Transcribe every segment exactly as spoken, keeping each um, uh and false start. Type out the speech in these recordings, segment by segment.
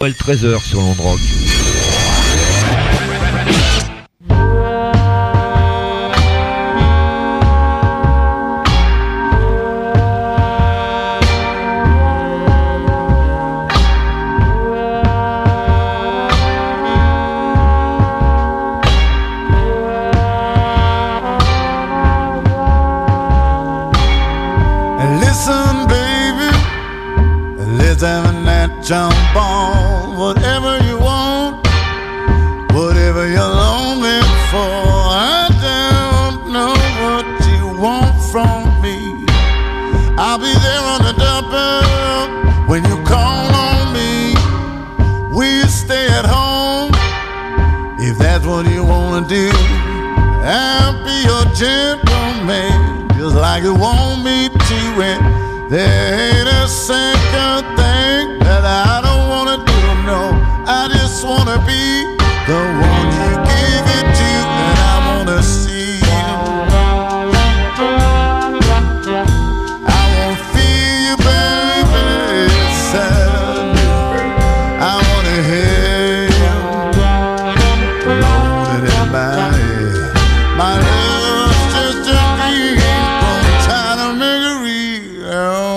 s'appelle treize heures sur Land Rock. Jump on whatever you want, whatever you're longing for. I don't know what you want from me. I'll be there on the double when you call on me. Will you stay at home if that's what you wanna do? I'll be your gentleman just like you want me to, and there ain't a second thing that I don't wanna do, no. I just wanna be the one you give it to, and I wanna see you. I wanna feel you, baby, inside me. I wanna hear you moaning in my ear. My love's just a dream, gonna try to make it real.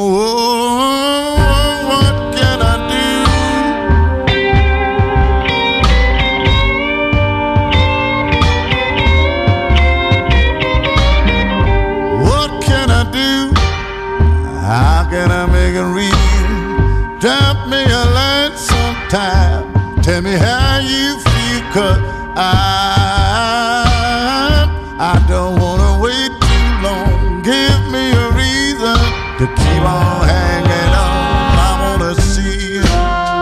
Drop me a line sometime. Tell me how you feel, 'cause I, I don't wanna wait too long. Give me a reason to keep on hanging on. I wanna see you.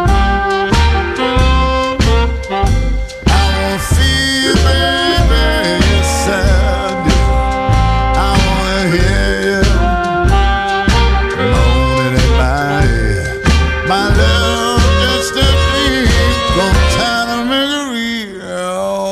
I wanna feel you, baby, inside you. I wanna hear you moaning in my ear. My love just a dream, gonna try to make it real.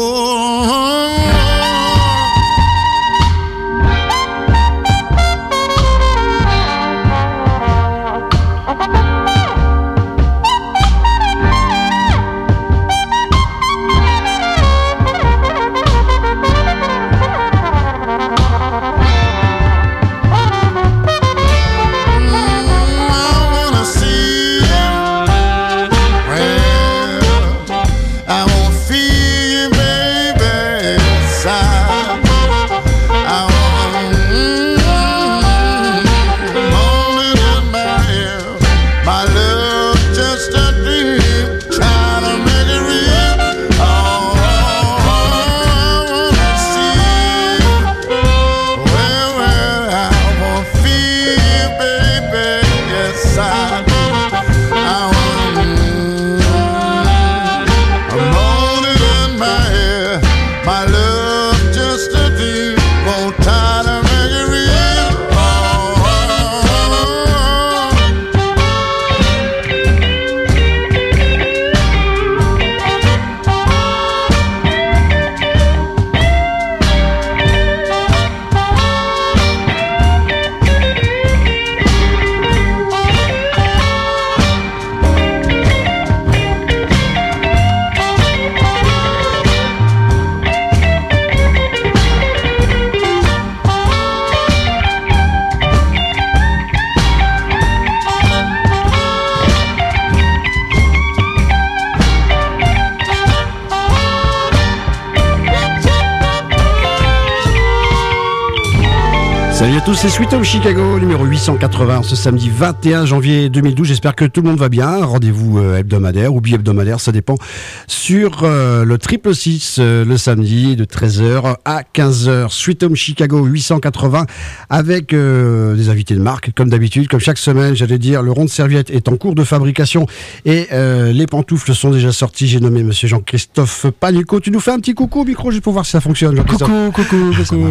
Salut à tous, c'est Sweet Home Chicago, numéro huit cent quatre-vingts, ce samedi vingt et un janvier deux mille douze. J'espère que tout le monde va bien. Rendez-vous euh, hebdomadaire ou bi-hebdomadaire, ça dépend, sur euh, le triple six euh, le samedi de treize heures à quinze heures. Sweet Home Chicago huit cent quatre-vingts avec euh, des invités de marque, comme d'habitude, comme chaque semaine. J'allais dire, le rond de serviette est en cours de fabrication et euh, les pantoufles sont déjà sorties. J'ai nommé monsieur Jean-Christophe Panuco. Tu nous fais un petit coucou au micro juste pour voir si ça fonctionne, Jean-Christophe. Coucou, coucou, coucou.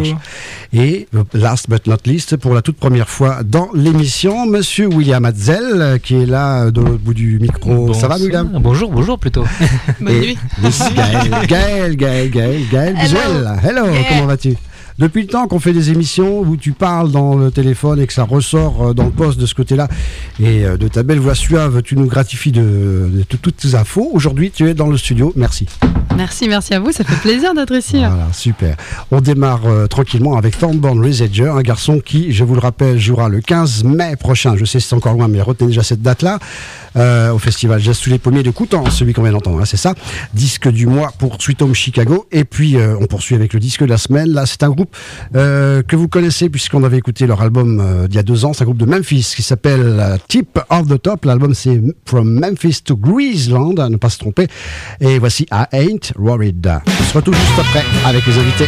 Et last but not least, pour la toute première fois dans l'émission, monsieur William Hatzel, qui est là de l'autre bout du micro. Bon, ça va, William? Bonjour, bonjour plutôt. Bonne nuit. Gaël, Gaël, Gaël, Gaël, Gaël, Gaël, Visuel. Hello, Yeah. comment vas-tu? Depuis le temps qu'on fait des émissions où tu parles dans le téléphone et que ça ressort dans le poste de ce côté-là, et de ta belle voix suave, tu nous gratifies de, de, de toutes tes infos. Aujourd'hui, tu es dans le studio. Merci. Merci, merci à vous. Ça fait plaisir d'être ici. Voilà, super. On démarre euh, tranquillement avec Thornborn Resager, un garçon qui, je vous le rappelle, jouera le quinze mai prochain. Je sais que c'est encore loin, mais retenez déjà cette date-là. Euh, au festival Jazz sous les pommiers de Coutances, celui qu'on vient d'entendre, hein, c'est ça. Disque du mois pour Sweet Home Chicago. Et puis, euh, on poursuit avec le disque de la semaine. Là, c'est un groupe euh, que vous connaissez puisqu'on avait écouté leur album euh, il y a deux ans. C'est un groupe de Memphis qui s'appelle euh, Tip of the Top. L'album, c'est From Memphis to Greaseland, à ne pas se tromper. Et voici I Ain't Worried. On se retrouve juste après avec les invités.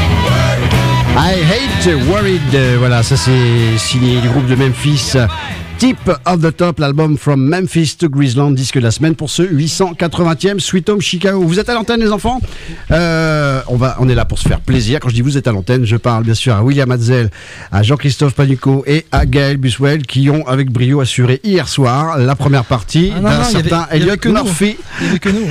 Worried, voilà, ça c'est signé du groupe de Memphis Tip of the Top, l'album From Memphis to Graceland, disque de la semaine pour ce huit cent quatre-vingtième Sweet Home Chicago. Vous êtes à l'antenne, les enfants. euh, on, va, on est là pour se faire plaisir. Quand je dis vous êtes à l'antenne, je parle bien sûr à William Hatzel, à Jean-Christophe Panucco et à Gaël Buswell qui ont avec brio assuré hier soir la première partie ah non, d'un non, certain y avait, Elliot y avait Murphy. Il n'y avait que nous.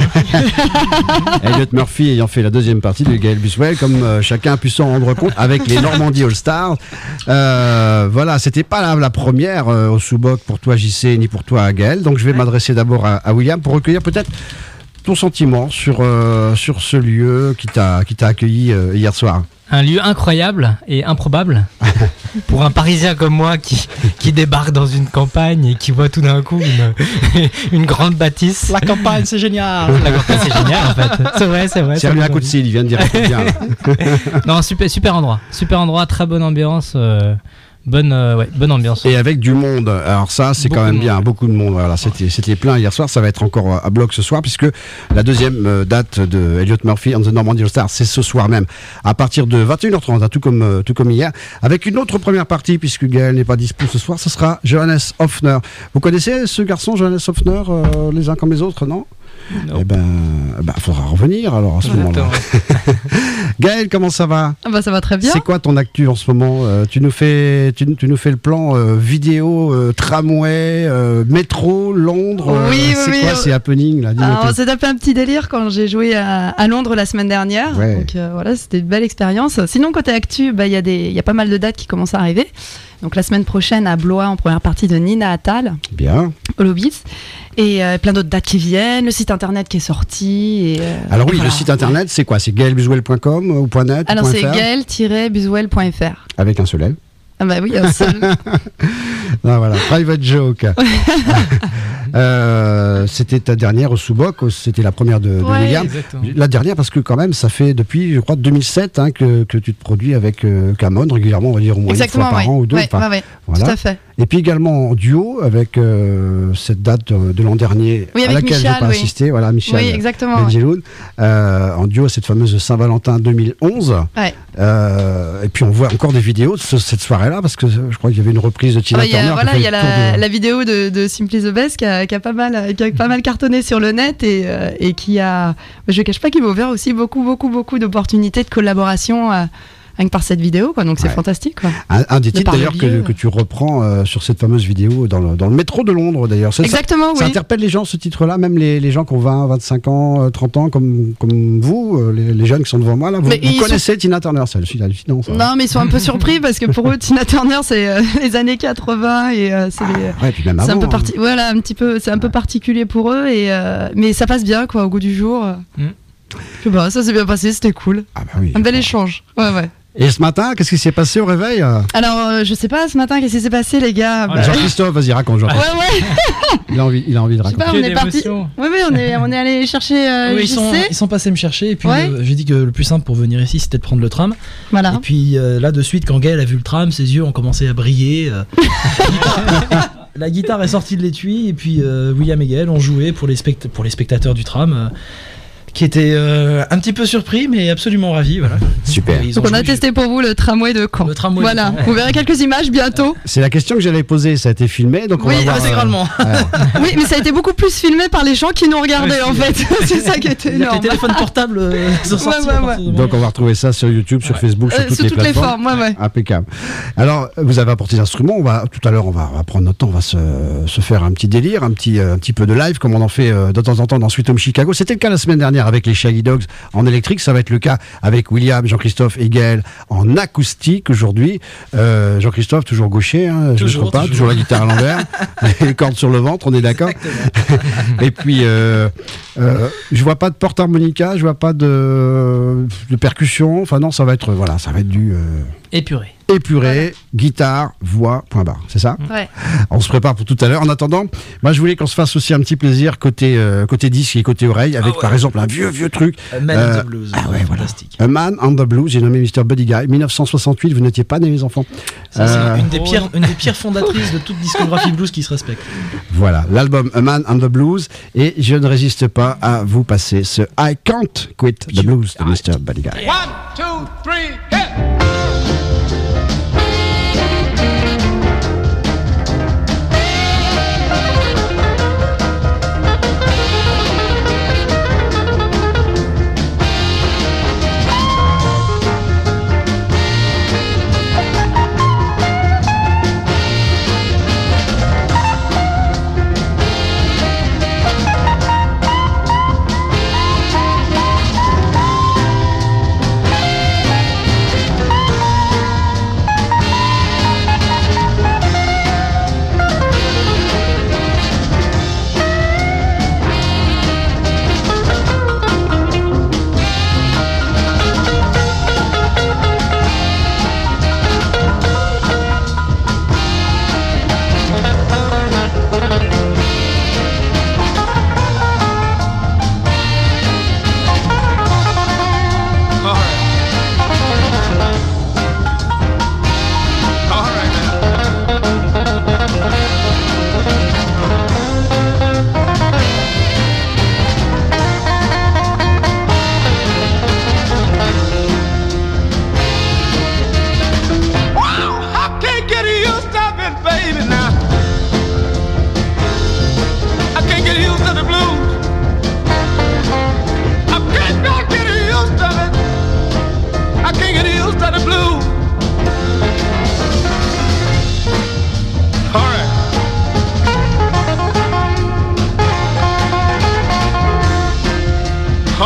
Hein. Elliot Murphy ayant fait la deuxième partie de Gaël Buswell, comme euh, chacun a pu s'en rendre compte avec les Normandie All-Stars. Euh, voilà, c'était pas la, la première euh, au sous-boc pour toi J C ni pour toi Gaël. Donc je vais ouais. m'adresser d'abord à, à William pour recueillir peut-être ton sentiment sur, euh, sur ce lieu qui t'a, qui t'a accueilli euh, hier soir. Un lieu incroyable et improbable pour un Parisien comme moi qui, qui débarque dans une campagne et qui voit tout d'un coup une, une grande bâtisse. La campagne, c'est génial. La campagne, c'est génial en fait. C'est vrai, c'est vrai. C'est lui à côté de il vient de dire que c'est bien. Non, super, super endroit. Super endroit, très bonne ambiance. Euh, Bonne, euh, ouais, bonne ambiance. Et avec du monde. Alors ça, c'est beaucoup quand même bien. Monde. Beaucoup de monde. Voilà, c'était, ouais. c'était plein hier soir. Ça va être encore à bloc ce soir puisque la deuxième euh, date de Elliot Murphy and the Normandie All-Stars, c'est ce soir même à partir de vingt et une heures trente, hein, tout comme euh, tout comme hier, avec une autre première partie puisque Gaël n'est pas dispo ce soir. Ce sera Johannes Hoffner. Vous connaissez ce garçon, Johannes Hoffner, euh, les uns comme les autres, non? Non. Eh ben, ben, faudra revenir alors à ce moment-là. Gaël, comment ça va? Ah bah ça va très bien. C'est quoi ton actu en ce moment? euh, Tu nous fais, tu, tu nous fais le plan euh, vidéo, euh, tramway, euh, métro, Londres. Euh, oui, c'est oui, quoi oui. ces happenings là? Alors, on s'est tapé un petit délire quand j'ai joué à, à Londres la semaine dernière. Ouais. Donc euh, voilà, c'était une belle expérience. Sinon côté actu, bah il y a des, il y a pas mal de dates qui commencent à arriver. Donc la semaine prochaine à Blois en première partie de Nina Attal. Bien. Au Lobis. Et euh, plein d'autres dates qui viennent, le site internet qui est sorti. Et, euh, Alors oui, voilà. le site internet, c'est quoi? C'est gaël buswell point com ou .net? Alors ou c'est .fr? gaël tiret buswell point f r. Avec un seul L. Ah bah oui, un seul. Non, voilà, private joke. euh, c'était ta dernière au sous-boc, c'était la première de, de Ouais, William. exactement. La dernière parce que quand même, ça fait depuis, je crois, deux mille sept hein, que, que tu te produis avec euh, Camon régulièrement, on va dire au moins Exactement, une fois par ouais. an ou deux. Ouais, enfin, ouais, ouais. voilà. Tout à fait. Et puis également en duo avec euh, cette date de, de l'an dernier Oui, à avec laquelle je Michal, n'ai pas oui. assisté. Voilà, Michel Oui, exactement. Benjeloun, euh, en duo cette fameuse Saint-Valentin deux mille onze. Ouais. Euh, et puis on voit encore des vidéos de ce- cette soirée-là parce que je crois qu'il y avait une reprise de Ah Tina bah, il y a, Turner. qui voilà, fait il y a le tour la, de- la vidéo de, de Simply the Best qui a, qui a pas mal, qui a pas mal cartonné sur le net et, euh, et qui a, je ne cache pas qu'il m'a ouvert aussi beaucoup, beaucoup, beaucoup d'opportunités de collaboration euh, rien que par cette vidéo, quoi. Donc c'est Ouais. fantastique, quoi. Un, un des de titres par le d'ailleurs que, lieu. que tu reprends euh, sur cette fameuse vidéo dans le, dans le métro de Londres d'ailleurs. Ça, Exactement, ça oui. interpelle les gens ce titre-là, même les, les gens qui ont vingt, vingt-cinq ans, euh, trente ans comme, comme vous, euh, les, les jeunes qui sont devant moi là. Vous, Mais vous ils connaissez Tina Turner, ça, je suis hallucinant. Ça. Non, mais ils sont un peu surpris parce que pour eux, Tina Turner, c'est euh, les années quatre-vingts et euh, c'est les- Ouais, puis même c'est un avant, peu hein. parti, voilà, un petit peu, c'est un peu particulier pour eux et euh, mais ça passe bien, quoi, au goût du jour. Mm. Je sais pas, ça s'est bien passé, c'était cool. Ah bah oui. Un bel échange. Ouais, ouais. Et ce matin, qu'est-ce qui s'est passé au réveil euh Alors, euh, je sais pas, ce matin, qu'est-ce qui s'est passé, les gars? Oh Bah, là Jean-Christophe, vas-y, raconte. Jean ouais, ouais. il, a envie, il a envie de Je sais raconter. pas, on Que est parti. d'émotion. Oui, oui, on est, on est allé chercher euh, Oui, ils, J C. sont, ils sont passés me chercher et puis Ouais. euh, j'ai dit que le plus simple pour venir ici c'était de prendre le tram. Voilà. Et puis euh, là de suite quand Gaël a vu le tram, ses yeux ont commencé à briller. euh, la guitare est sortie de l'étui et puis euh, William et Gaël ont joué pour les, spect- pour les spectateurs du tram euh, qui étaient euh, un petit peu surpris mais absolument ravis. Voilà. Super. Et ils ont Donc on a joué- testé pour vous le tramway de Caen. Le tramway de Voilà, Caen, ouais. vous verrez quelques images bientôt. C'est la question que j'allais poser, ça a été filmé, donc on Oui, va voir. intégralement. euh, ouais. Oui, mais ça a été beaucoup plus filmé par les gens qui nous regardaient Ouais, en fait. C'est ça qui était C'est-à-dire que énorme. les téléphones portables euh, sont Ouais, sortis ouais, à partir ouais. de ce moment. Donc on va retrouver ça sur YouTube, sur Facebook, sur Euh, toutes sous les toutes les plateformes. formes, ouais, ouais. Impeccable. Alors, vous avez apporté l'instrument. On va tout à l'heure, on va, on va prendre notre temps, on va se, se faire un petit délire, un petit, euh, un petit peu de live, comme on en fait euh, de temps en temps dans Sweet Home Chicago. C'était le cas la semaine dernière avec les Shaggy Dogs en électrique. Ça va être le cas avec William, Jean-Christophe et Gaël en acoustique aujourd'hui. Euh, Jean-Christophe toujours gaucher, hein, je ne me Toujours, trompe pas, toujours. toujours la guitare à l'envers, les cordes sur le ventre, on est d'accord. Et puis, euh, euh, je vois pas de porte-harmonica, je vois pas de, de percussion. Enfin non, ça va être, voilà, ça va être du euh, Épuré. épuré, guitare, voix, point barre. C'est ça? Ouais. On se prépare pour tout à l'heure. En attendant, moi je voulais qu'on se fasse aussi un petit plaisir côté euh, côté disque et côté oreille, avec Ah ouais. par exemple un vieux vieux truc. A Man Euh, on the Blues. ah ouais, voilà. Fantastique. A Man on the Blues, j'ai nommé mister Buddy Guy, dix-neuf cent soixante-huit. Vous n'étiez pas nés les enfants. Ça, c'est Euh, une, des pires, une des pires fondatrices de toute discographie blues qui se respecte. Voilà, l'album A Man on the Blues, et je ne résiste pas à vous passer ce I Can't Quit the Blues de mister Buddy Guy. One, two, three, hit!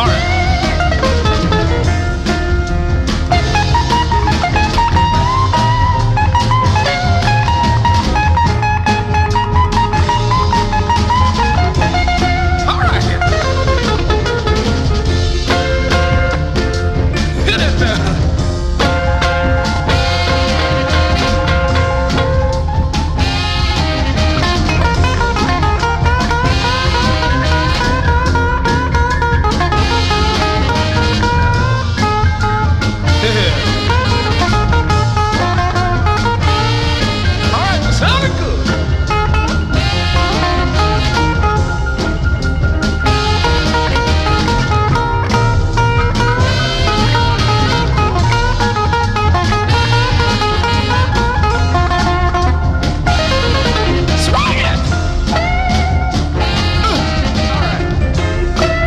All right. All right. Hit it now. All right, that sounded good. Swing it. Uh, all right.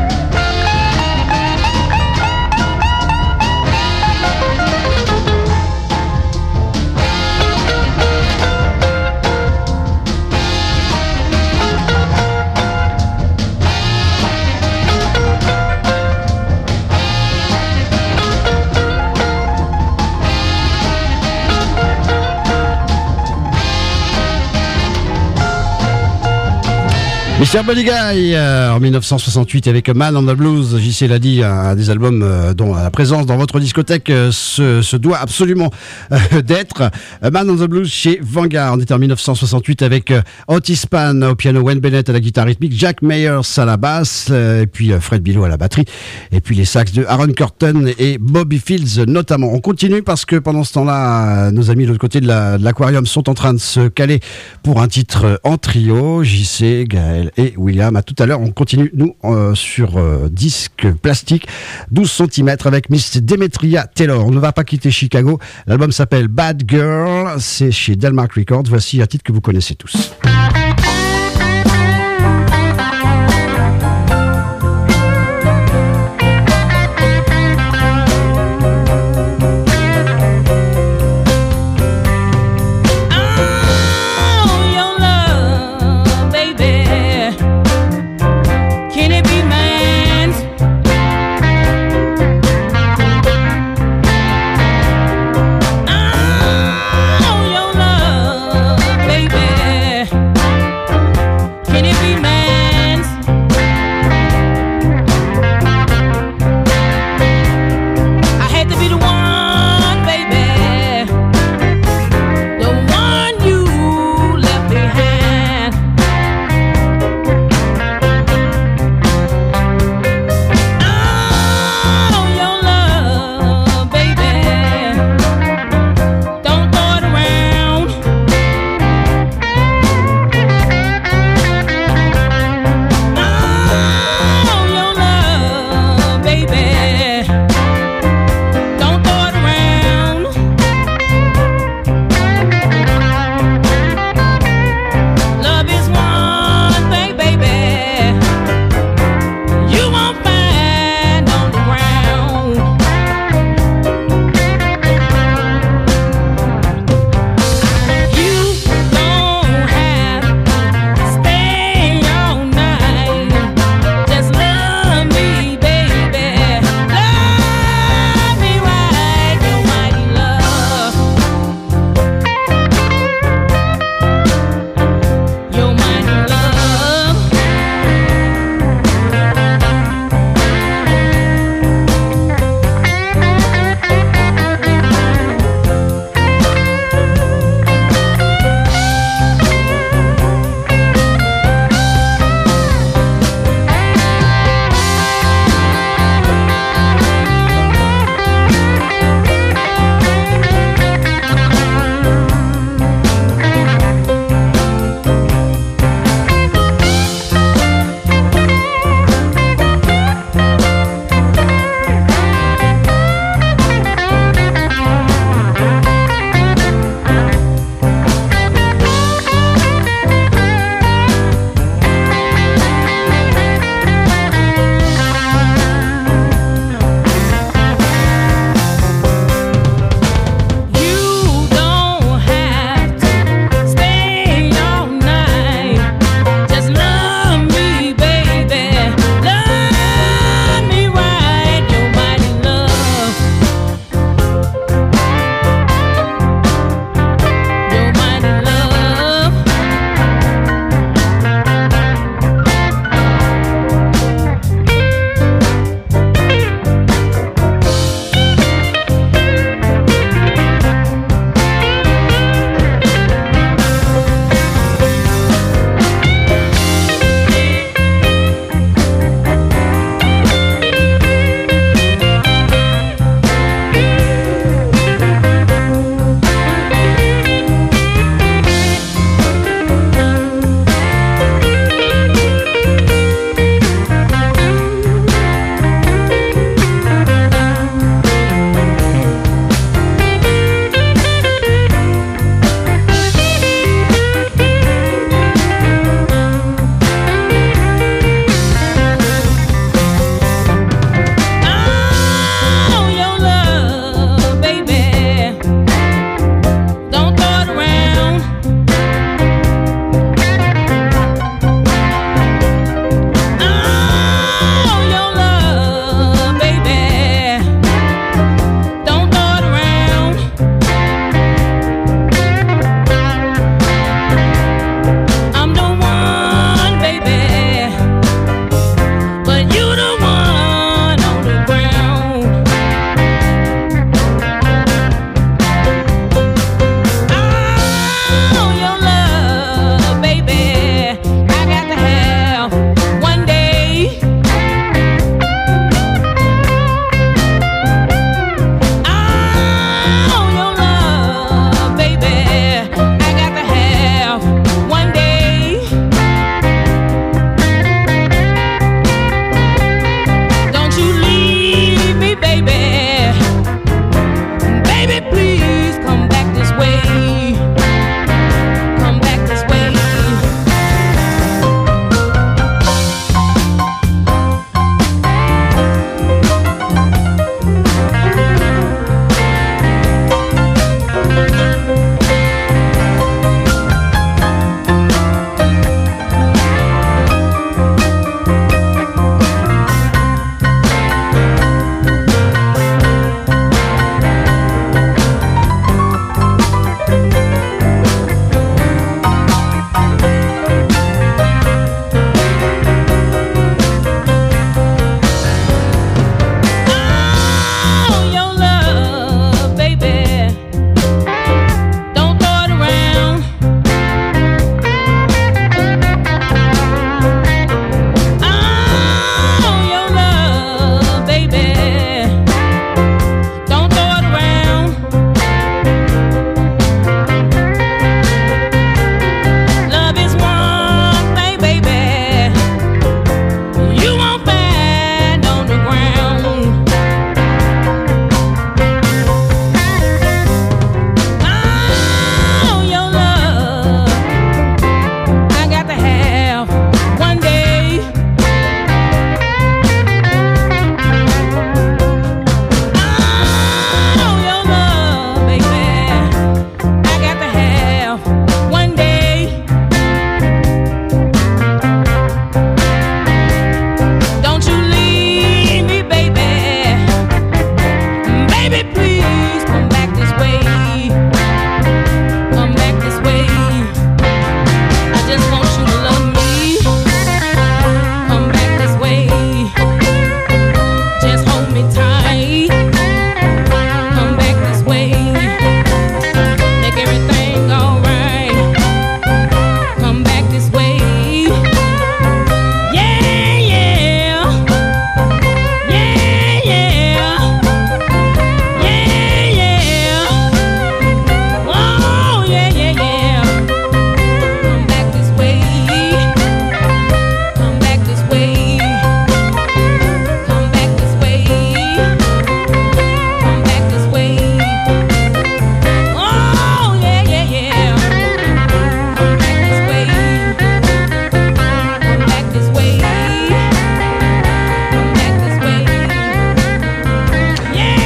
mister Buddy Guy, euh, en mille neuf cent soixante-huit avec Man on the Blues, J C l'a dit, un des albums euh, dont la présence dans votre discothèque euh, se, se doit absolument euh, d'être. Euh, Man on the Blues chez Vanguard, on était en mille neuf cent soixante-huit avec euh, Otis Spann au piano, Wayne Bennett à la guitare rythmique, Jack Myers à la basse, euh, et puis euh, Fred Billow à la batterie, et puis les sax de Aaron Curtin et Bobby Fields notamment. On continue parce que pendant ce temps-là, euh, nos amis de l'autre côté de, la, de l'aquarium sont en train de se caler pour un titre en trio, J C, Gaël et William. À tout à l'heure, on continue nous euh, sur euh, disque plastique douze centimètres avec Miss Demetria Taylor. On ne va pas quitter Chicago. L'album s'appelle Bad Girl, c'est chez Delmark Records. Voici un titre que vous connaissez tous. Oh, your love, baby.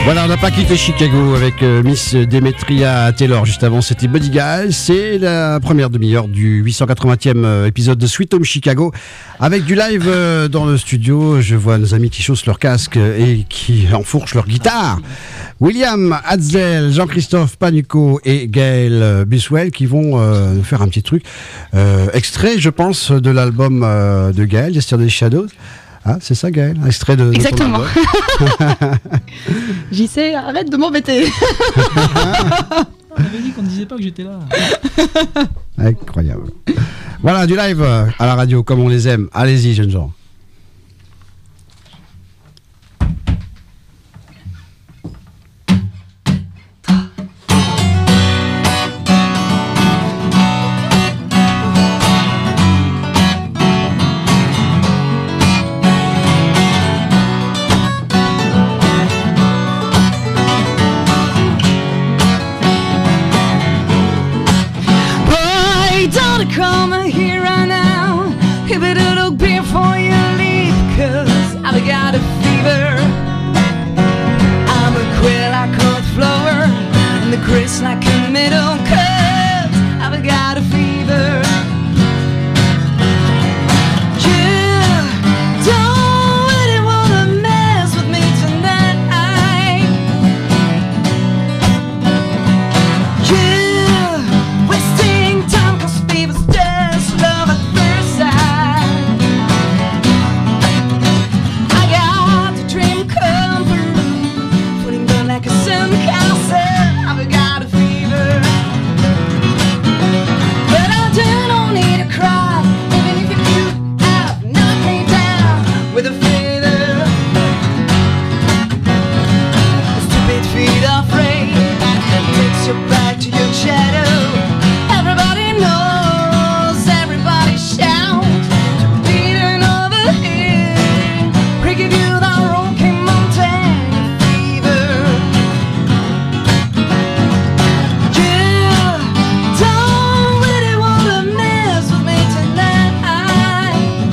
Voilà, on n'a pas quitté Chicago avec euh, Miss Demetria Taylor. Juste avant, c'était Buddy Guy. C'est la première demi-heure du huit cent quatre-vingtième euh, épisode de Sweet Home Chicago. Avec du live euh, dans le studio. Je vois nos amis qui chaussent leur casque et qui enfourchent leur guitare. William Hatzel, Jean-Christophe Panucco et Gaël Buswell qui vont euh, nous faire un petit truc. Euh, extrait, je pense, de l'album euh, de Gaël, Yesterday Shadows. Ah, c'est ça, Gaël, un extrait de. Exactement. De J'y sais, arrête de m'embêter. On avait dit qu'on ne disait pas que j'étais là. Incroyable. Voilà, du live à la radio comme on les aime. Allez-y, jeunes gens. Come here right now. Have a little beer for you leave, cause I've got a fever. I'm a quail like a flower, and the grist like a middle, cause I've got a fever. You don't really wanna mess with me tonight. You wasting time, cause fever's just love at first sight. I got the dream come true, putting down like a sandcastle. I've got a fever, but I don't need to cry, even if you have knocked me down with a feather. Stupid feet afraid, it takes you back to your shadow. Everybody knows, everybody shouts, to beating over here. We give you the Rocky Mountain fever. You don't really wanna mess with me tonight.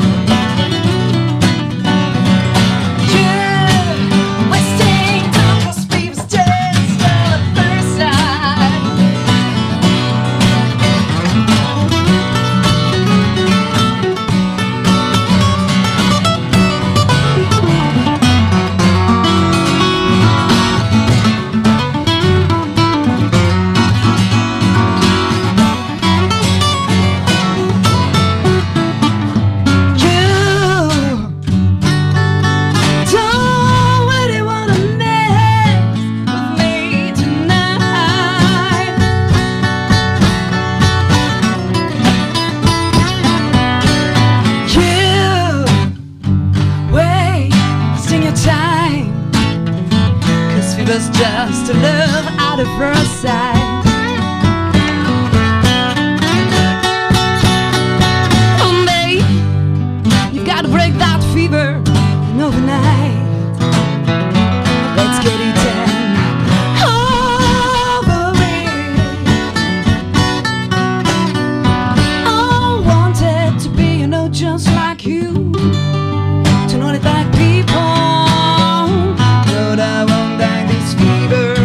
You're wasting time, cause fever's just love at first sight. You don't really wanna mess with me tonight. You wasting your time, cause fever's just a love out of first sight. Oh, babe, you've gotta break that fever in overnight. Let's get it done over it. I wanted to be, you know, just like you, to know that like people, but I won't die this fever.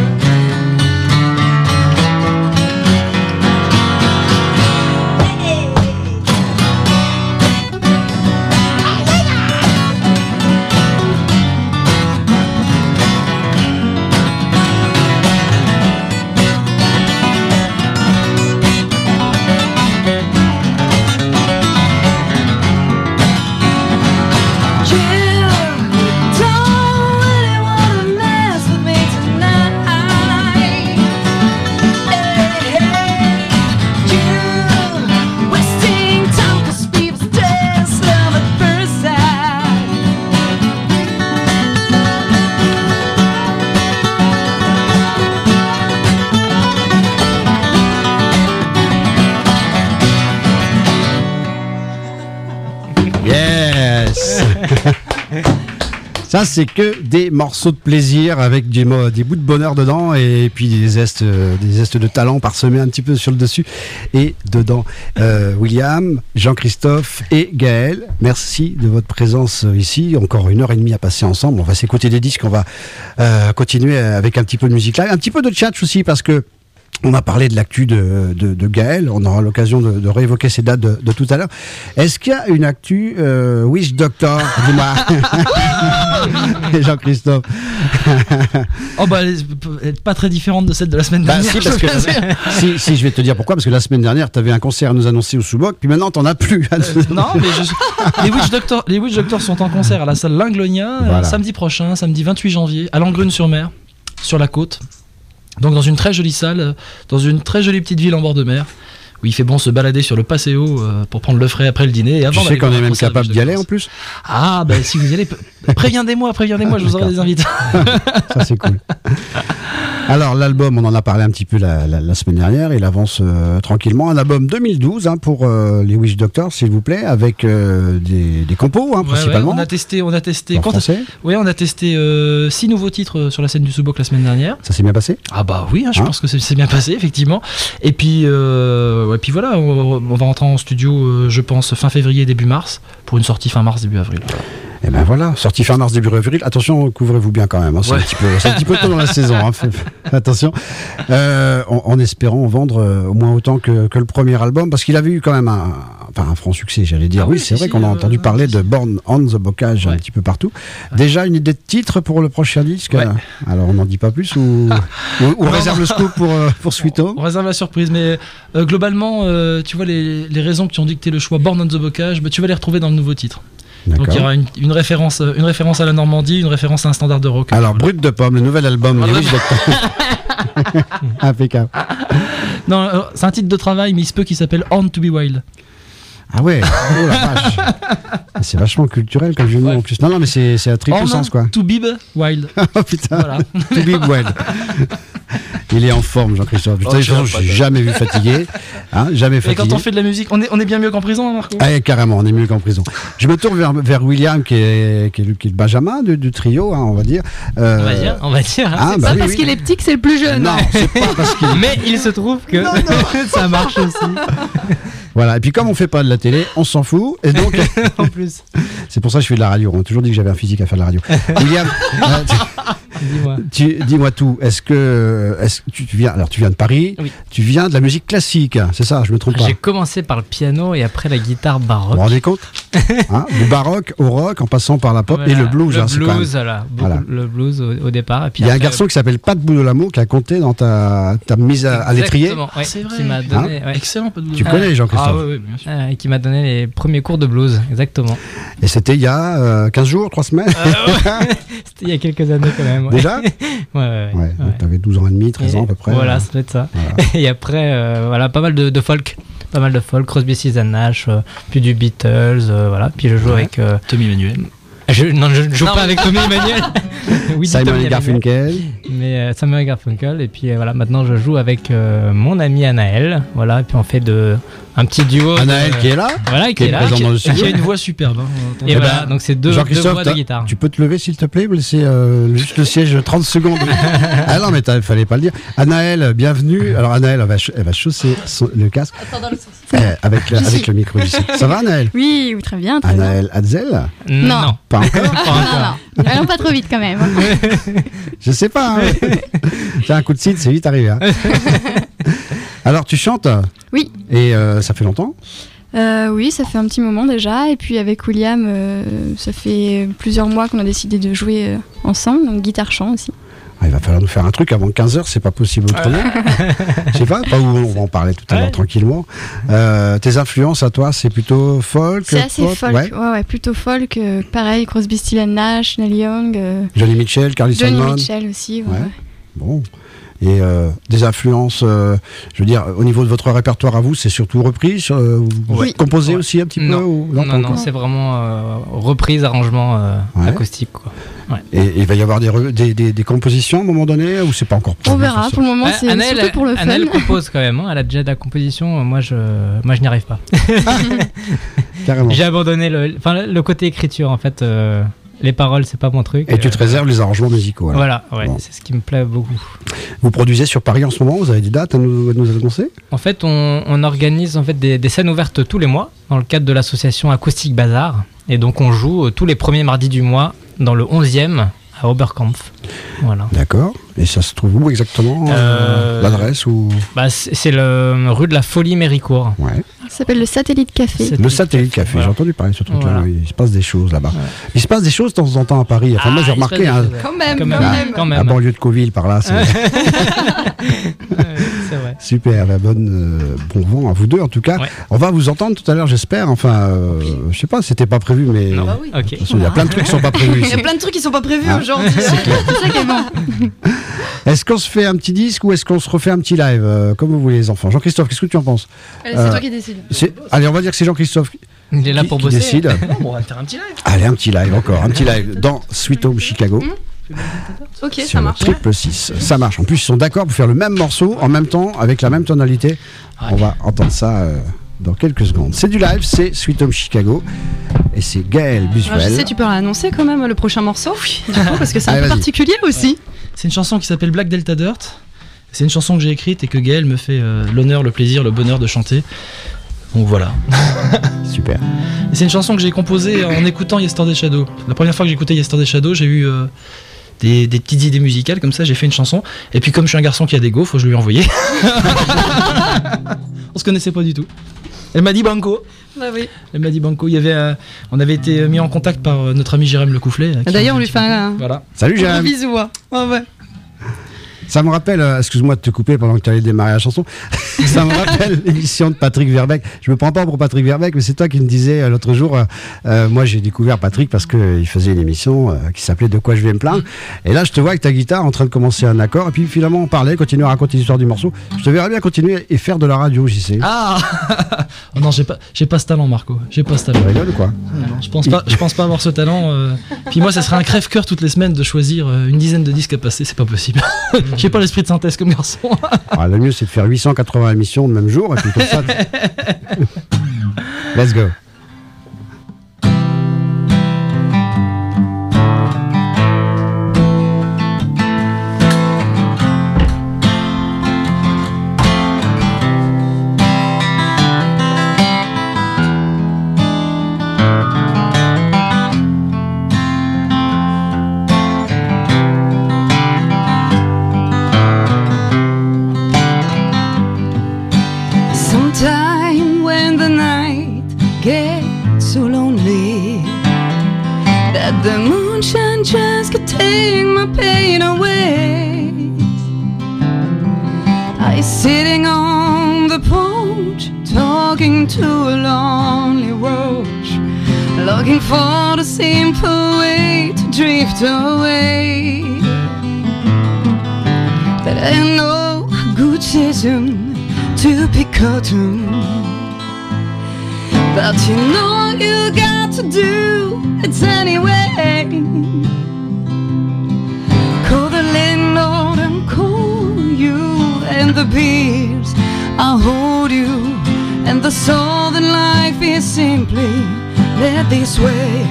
Ça, c'est que des morceaux de plaisir avec des, mo- des bouts de bonheur dedans et puis des zestes, euh, des zestes de talent parsemés un petit peu sur le dessus et dedans. Euh, William, Jean-Christophe et Gaël, merci de votre présence ici. Encore une heure et demie à passer ensemble. On va s'écouter des disques, on va euh, continuer avec un petit peu de musique live, un petit peu de chat aussi parce que on a parlé de l'actu de, de, de Gaël, on aura l'occasion de, de réévoquer ces dates de, de tout à l'heure. Est-ce qu'il y a une actu euh, Wish Doctor, dis-moi. Et Jean-Christophe. Oh bah elle est, elle est pas très différente de celle de la semaine Bah, dernière. si, parce que, si, si, je vais te dire pourquoi, parce que la semaine dernière, tu avais un concert à nous annoncer au Sous-Boc, puis maintenant, t'en as plus. Euh, non, mais je- les Witch Doctors, les Witch Doctors sont en concert à la salle Linglonia euh, Voilà. samedi prochain, samedi vingt-huit janvier, à Langrune-sur-Mer, sur la côte. Donc dans une très jolie salle, euh, dans une très jolie petite ville en bord de mer, où il fait bon se balader sur le Paseo euh, pour prendre le frais après le dîner. Et avant Tu sais d'aller qu'on voir est un même concert capable Witch d'y aller Doctors. en plus. Ah bah si vous y allez, p- préviendez-moi, préviendez-moi, je vous aurai des invités. Ça, c'est cool. Alors, l'album, on en a parlé un petit peu la, la, la semaine dernière. Il avance euh, tranquillement. Un album deux mille douze hein, pour euh, les Wish Doctors, s'il vous plaît, avec euh, des, des compos, hein, Ouais, principalement. ouais, on a testé, on a testé. en quand- français. ouais, on a testé euh, six nouveaux titres sur la scène du Sous-Boc la semaine dernière. Ça s'est bien passé. Ah bah oui, hein, je Hein pense que c'est c'est bien passé effectivement. Et puis, euh, ouais, puis voilà, on, on va rentrer en studio, euh, je pense fin février début mars pour une sortie fin mars début avril. Et ben voilà, sortie fin mars, début avril. Attention, couvrez-vous bien quand même. Hein, c'est, Ouais. un petit peu, c'est un petit peu tôt dans la saison. Hein, fait- attention. Euh, en, en espérant vendre euh, au moins autant que, que le premier album, parce qu'il avait eu quand même un, enfin, un franc succès, j'allais dire. Ah oui, oui, c'est si, vrai si, qu'on a euh, entendu parler si, de si. Born on the Bocage un Ouais. petit peu partout. Déjà une idée de titre pour le prochain disque. Ouais. euh, Alors on n'en dit pas plus ou, ou, ou on Non, réserve non. le scoop pour, euh, pour Sweet Home. On réserve la surprise, mais euh, globalement, euh, tu vois les, les raisons qui ont dicté le choix Born on the Bocage, bah, tu vas les retrouver dans le nouveau titre. Donc il y aura une, une référence, une référence à la Normandie, une référence à un standard de rock. Alors, Brut de Pomme, le nouvel album. Voilà. Les Wish Doctors. Impeccable. Non, euh, c'est un titre de travail, mais il se peut qu'il s'appelle On to be Wild. Ah ouais, oh la vache. C'est vachement culturel comme jeu de mots Ouais. en plus. Non, non, mais c'est, c'est à triple On sens quoi. to be Wild. Oh putain, Voilà. to be wild. Il est en forme, Jean-Christophe. Oh, Putain, de toute je façon, sais je pas, suis ça. jamais vu fatigué. Hein, jamais Et fatigué. quand on fait de la musique, on est, on est bien mieux qu'en prison, hein, Marco. Ah, eh, carrément, on est mieux qu'en prison. Je me tourne vers, vers William, qui est, qui est, le, qui est le Benjamin du, du trio, hein, on va dire. Euh, On va dire, on va dire. hein. ah, C'est bah pas oui, parce oui. qu'il est petit que c'est le plus jeune. Non, c'est pas parce qu'il Mais il se trouve que ça marche aussi. Voilà, et puis comme on fait pas de la télé, on s'en fout. Et donc, En plus, c'est pour ça que je fais de la radio. On m'a toujours dit que j'avais un physique à faire de la radio. William, euh, dis-moi. tu, tu- dis-moi tout. Est-ce que, est-ce que tu, tu viens, alors tu viens de Paris, Oui. tu viens de la musique classique, c'est ça, je me trompe pas. J'ai commencé par le piano et après la guitare Vous baroque. vous rendez compte hein, du baroque au rock, en passant par la pop Voilà, et le blues. Le hein, c'est quand même- blues, voilà, beaucoup- Voilà. Le blues au, au départ. Et puis Il y a un après- garçon qui s'appelle Pat Boudolamo qui a compté dans ta, ta mise à, à l'étrier. Exactement, ouais, C'est vrai. qui m'a donné, ouais. Excellent, pas de Tu Ah, connais Jean-Christophe. Ah ouais, ouais, bien sûr. Ah, et qui m'a donné les premiers cours de blues, exactement. Et c'était il y a euh, quinze jours, trois semaines C'était il y a quelques années quand même. Ouais. déjà. Ouais, ouais, ouais. Ouais, ouais. donc t'avais douze ans et demi, treize ans à peu près. Voilà, ça doit être ça. Voilà. Et après, euh, voilà, pas mal de, de folk. Pas mal de folk, Crosby, Stills and Nash, euh, puis du Beatles, euh, voilà. Puis je joue Ouais. avec. euh, Tommy Emmanuel. je, non, je ne joue Non, pas mais- avec Tommy Emmanuel. Oui, Simon Tommy et Emmanuel. Garfunkel. Mais euh, Simon et Garfunkel. Et puis euh, voilà, maintenant je joue avec euh, mon ami Anaël. Voilà, et puis on fait de, un petit duo. de- Anaël qui est là. Voilà, qui, qui est est là. présent qui- dans le Il studio. a une voix superbe. hein. Et Eh voilà, ben, donc c'est deux, deux Jean-Christophe, voix de t'as- guitare. tu peux te lever s'il te plaît, me laisser euh, juste le siège trente secondes. Ah non, mais il fallait pas le dire. Anaël, bienvenue. Alors Anaël, elle va, ch- elle va chausser son- le casque Eh, avec, le, avec le micro ici. Ça va Anaël Oui, oui, très bien, très bien. Anaël Hadzel Non. Pas encore Pas Non, encore. non, non. Allons pas trop vite quand même. Je sais pas. Hein. Tiens, un coup de cid, c'est vite arrivé. Hein. Alors, tu chantes Oui. Et euh, ça fait longtemps Euh, oui, ça fait un petit moment déjà. Et puis avec William, euh, ça fait plusieurs mois qu'on a décidé de jouer euh, ensemble, donc guitare-chant aussi. Ah, il va falloir nous faire un truc avant quinze heures, c'est pas possible autrement. Je sais pas, pas où on va en parler tout à l'heure Ouais. tranquillement. Euh, tes influences à toi, c'est plutôt folk C'est assez pop, folk, ouais. ouais. ouais, plutôt folk. euh, pareil, Crosby, Stills and Nash, Neil Young, euh, Johnny Mitchell, Carly Johnny Simon. Mitchell aussi. Ouais, Ouais. ouais. Bon. Et euh, des influences, euh, je veux dire, au niveau de votre répertoire à vous, c'est surtout repris sur, euh, Vous Oui. composez Ouais. aussi un petit peu Non, ou- non, pas non, encore c'est vraiment euh, reprise, arrangement euh, Ouais. acoustique. Quoi. Et et il va y avoir des, re- des, des, des compositions à un moment donné ou c'est pas encore On prévu, verra. ça Pour le moment, Ouais, c'est Anaël- surtout pour le fun. Anaël compose quand même, hein. Elle a déjà de la composition, moi je, moi, je n'y arrive pas. Carrément. J'ai abandonné le, enfin, le côté écriture en fait. euh, Les paroles, c'est pas mon truc. Et tu te Euh, réserves les arrangements musicaux. alors. Voilà, ouais, Bon. c'est ce qui me plaît beaucoup. Vous produisez sur Paris en ce moment, vous avez des dates à nous, à nous annoncer? En fait, on, on organise en fait des, des scènes ouvertes tous les mois dans le cadre de l'association Acoustic Bazar. Et donc, on joue euh, tous les premiers mardis du mois dans le onzième à Oberkampf. Voilà. D'accord. Et ça se trouve où exactement euh, Euh, L'adresse ou... Bah, c'est c'est le rue de la Folie Méricourt. Ouais. Ça s'appelle le Satellite Café. C'est- Le Satellite Café, Voilà. j'ai entendu parler de ce truc-là. Voilà. oui, il se passe des choses là-bas. Ouais. Il se passe des choses de temps en temps à Paris. Enfin, moi Ah, j'ai il se remarqué, passe hein, des choses, Quand même, Quand quand même, même. quand la même. banlieue de Coville par là, c'est Ouais, c'est vrai. super. La bonne, euh, bon vent à vous deux en tout cas. Ouais. On va vous entendre tout à l'heure, j'espère. Enfin, euh, je sais pas, c'était pas prévu, mais Non. Bah oui. Ok. de toute façon, il y a plein de trucs qui sont pas prévus Il ici. y a plein de trucs qui sont pas prévus Ah. aujourd'hui. C'est ça qui est bon. Est-ce qu'on se fait un petit disque ou est-ce qu'on se refait un petit live, euh, comme vous voulez les enfants? Jean-Christophe, qu'est-ce que tu en penses? Allez, Euh, c'est toi qui décides. C'est- Allez, on va dire que c'est Jean-Christophe qui, Il est là pour qui bosser. décide. Bon, on va faire un petit live. Allez, un petit live encore, un petit live dans Sweet Home Chicago. Ok, Sur ça le marche. triple six. Ça marche. En plus, ils sont d'accord pour faire le même morceau en même temps, avec la même tonalité. On va entendre ça euh, dans quelques secondes. C'est du live, c'est Sweet Home Chicago. Et c'est Gaël Alors, je Buswell. sais, tu peux l'annoncer quand même le prochain morceau. Oui. Du coup, parce que c'est un Allez, peu vas-y. particulier aussi. C'est une chanson qui s'appelle Black Delta Dirt. C'est une chanson que j'ai écrite et que Gaël me fait euh, l'honneur, le plaisir, le bonheur de chanter. Donc voilà. Super. Et c'est une chanson que j'ai composée en écoutant Yesterday Shadow. La première fois que j'ai écouté Yesterday Shadow, j'ai eu euh, des, des petites idées musicales comme ça, j'ai fait une chanson. Et puis comme je suis un garçon qui a des gaufres, je lui ai envoyé. On se connaissait pas du tout. Elle m'a dit banco. Bah oui. Elle m'a dit banco. Il y avait, euh, on avait été mis en contact par euh, notre ami Jérém Lecoufflet. euh, qui D'ailleurs, on m'a lui dit fait banco. un, Voilà. Salut, un gros Jérém. bisou. Hein. Ouais, ouais. Ça me rappelle, euh, excuse-moi de te couper pendant que tu allais démarrer la chanson, ça me rappelle l'émission de Patrick Verbeek. Je me prends pas pour Patrick Verbeek, mais c'est toi qui me disais euh, l'autre jour, euh, euh, moi j'ai découvert Patrick parce qu'il faisait une émission euh, qui s'appelait De quoi je vais me plaindre. Et là je te vois avec ta guitare en train de commencer un accord, et puis finalement on parlait, continuer à raconter l'histoire du morceau. Je te verrais bien continuer et faire de la radio, j'y sais. Ah Oh non, j'ai pas, j'ai pas ce talent, Marco. J'ai pas ce talent. Tu rigoles ou quoi? Non, non, je pense pas, je pense pas avoir ce talent. euh. Puis moi, ça serait un crève-cœur toutes les semaines de choisir euh, une dizaine de disques à passer. C'est pas possible. J'ai pas l'esprit de synthèse comme garçon. Ah, le mieux c'est de faire huit cent quatre-vingts émissions le même jour, et puis comme ça. Let's go. Sometime when the night gets so lonely that the moonshine just could take my pain away, I sitting on the porch talking to a lonely roach, looking for the simple way to drift away. That I know a good season to pick cotton, but you know you got to do it anyway. Call the landlord and call you, and the beers I'll hold you, and the southern life is simply led this way.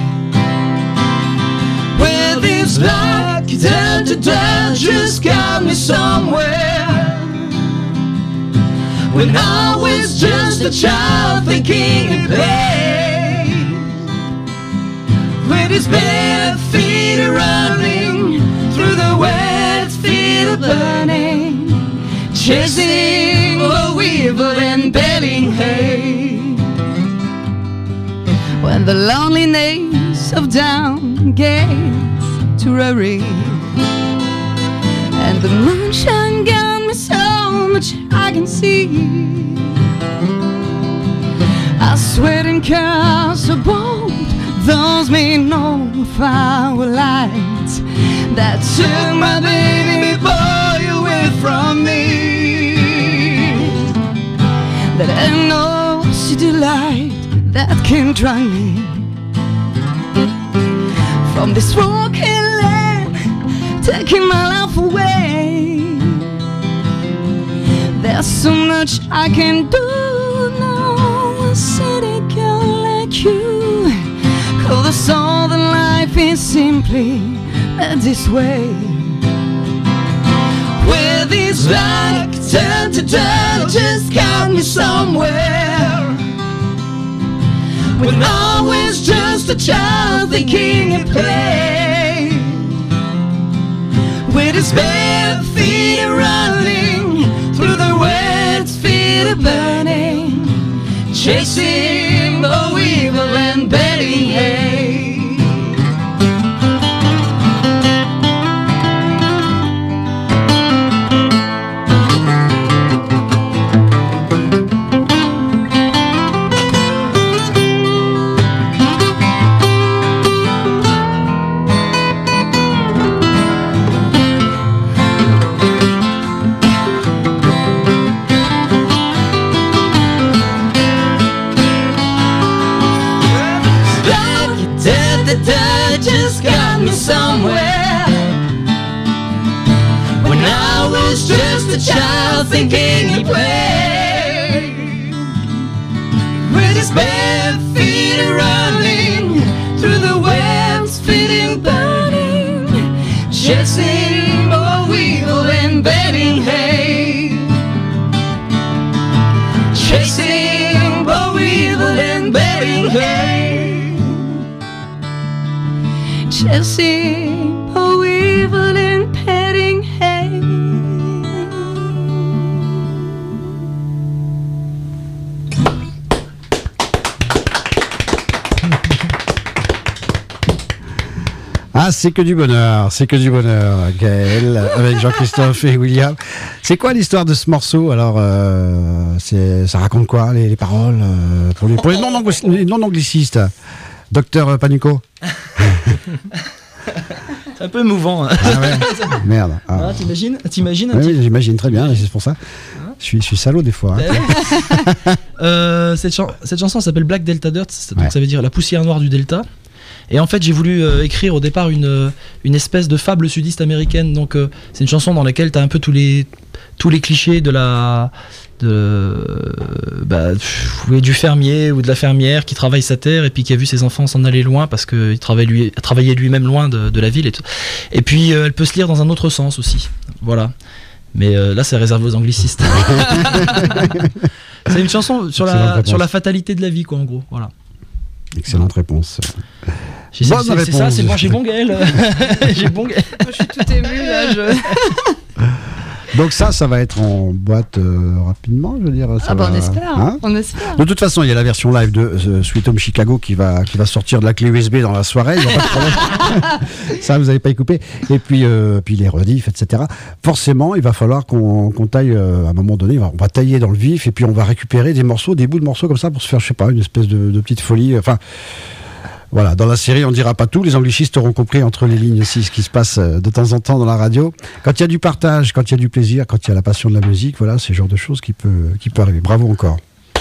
Where this black Delta Dirt just got me somewhere. When I was just a child thinking in pain, with his bare feet running through the wet field burning, chasing a weevil and baling hay. When the loneliness of down gets to worry, and the moonshine got me so much I can see, I sweat and curse about those mean no foul lights that took my baby boy away from me. That I know she delight that can drag me from this broken land, taking my life away. There's so much I can do now, a city girl like you. Cause the southern life is simply this way. With this luck, turn to turn, just got me somewhere. When I was just a child thinking in play. With his bare feet running through the wet feet of burning, chasing the weevil and betting hay. Just got me somewhere. When I was just a child thinking he'd play. With his bare feet running through the webs fitting burning, chasing a weevil and betting hay. Chasing a weevil and betting hay. Chasing a weevil and petting hay. Ah, c'est que du bonheur, c'est que du bonheur, Gaël, avec Jean-Christophe et William. C'est quoi l'histoire de ce morceau? Alors, euh, c'est, ça raconte quoi, les, les paroles euh, pour les, pour les non-anglicistes, les non-anglicistes, Docteur Panico? C'est un peu émouvant. Hein. Ah ouais. Merde. Ah. Ah, t'imagines, t'imagines un Oui, petit... oui, j'imagine très bien, c'est pour ça. Je suis, je suis salaud des fois. Hein. euh, cette, chan- cette chanson s'appelle Black Delta Dirt, donc Ouais. ça veut dire la poussière noire du Delta. Et en fait, j'ai voulu euh, écrire au départ une, une espèce de fable sudiste américaine. Donc, euh, c'est une chanson dans laquelle tu as un peu tous les, tous les clichés de la. De, bah, pff, oui, du fermier ou de la fermière qui travaille sa terre et puis qui a vu ses enfants s'en aller loin parce qu'il travaille lui, travaillait lui-même loin de, de la ville. Et, tout. Et puis, euh, elle peut se lire dans un autre sens aussi. Voilà. Mais euh, là, c'est réservé aux anglicistes. C'est une chanson sur la, sur la fatalité de la vie, quoi, en gros. Voilà. Excellente réponse. J'ai, Bonne c'est, c'est ça, c'est bon, j'ai bon Gaël. J'ai bon Gaël. Je suis tout émue là. Je... Donc ça, ça va être en boîte euh, rapidement, je veux dire. Ça Ah bah va- on espère. Hein On espère. De toute façon, il y a la version live de euh, Sweet Home Chicago qui va, qui va sortir de la clé U S B dans la soirée. Il y a pas de problème. Ça, vous n'avez pas y coupé. Et puis, euh, puis les rediffs, et cetera. Forcément, il va falloir qu'on, qu'on taille euh, à un moment donné. On va, on va tailler dans le vif et puis on va récupérer des morceaux, des bouts de morceaux comme ça pour se faire, je sais pas, une espèce de, de petite folie. Enfin. Voilà, dans la série, on dira pas tout. Les anglicistes auront compris entre les lignes aussi ce qui se passe de temps en temps dans la radio. Quand il y a du partage, quand il y a du plaisir, quand il y a la passion de la musique, voilà, c'est le genre de choses qui peut, qui peut arriver. Bravo encore.